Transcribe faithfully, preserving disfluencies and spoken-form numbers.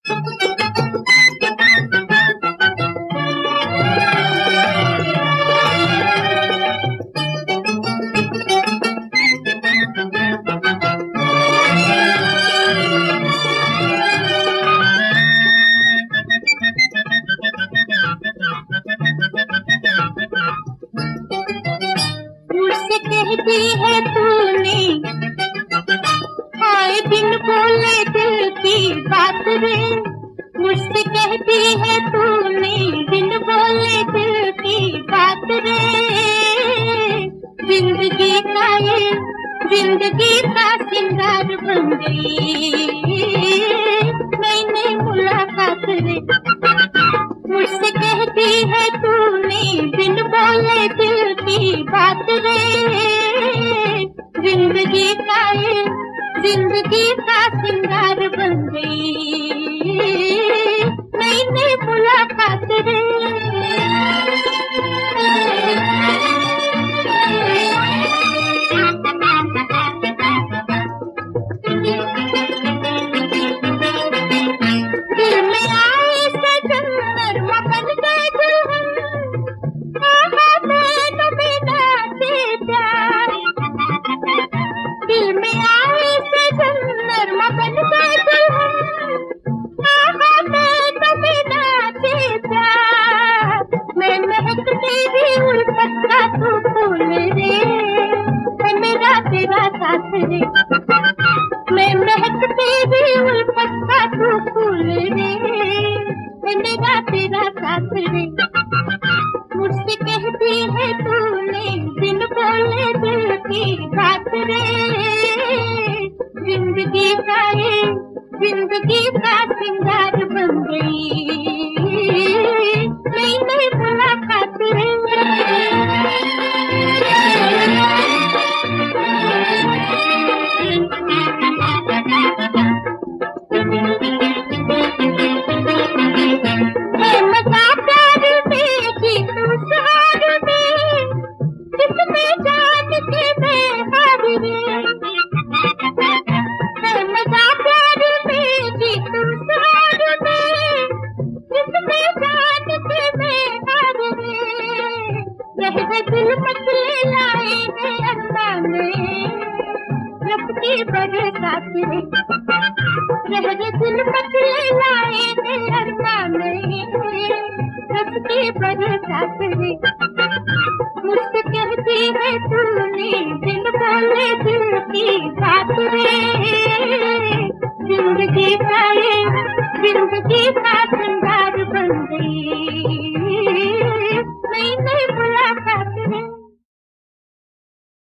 मुझसे कहती है तूने आए दिन बोले दिल की बात रे। मुझसे कहती है तूने दिन बोले दिल की बात रे। जिंदगी का ये जिंदगी का सिंगार बन गई मैंने मुलाकात रे। मुझसे कहती है तूने बिन बोले दिल की बात रे। जिंदगी का ये जिंदगी का सिंगार बन गई मैंने मुलाकात रे। दिल में आए सजन नरमा बन गए दुल्हन आहा मैंने बिना से प्यार। दिल में आए सजन नरमा बन गए दुल्हन आहा मैंने बिना से प्यार। मैं महकती भी उल्फत का तू फूल रे है मेरा तेरा साथ रे। मैं महकती भी उल्फत का तू फूल रे है मेरा तेरा साथ रे। मुझसे कहती है तूने बिन बोले दिल की बात रे। जिंदगी का ये जिंदगी का सिंगार बन गई मैंने मुलाकात रे। है मजा प्यार में जीतू सहार में जिसमें जान के मैं हार रे। है मजा प्यार में जीतू सहार में जिसमें जान के मैं हार रे। रह गए दिल मचले लाए हैं अल्लाह में रब की बरसात रे। रह गए दिल मचले लाए हैं अल्लाह में रब की बरसात रे। मुझसे कहती है तूने बिन बोले दिल की बात रे। जिंदगी का ये जिंदगी का सिंगार बन गई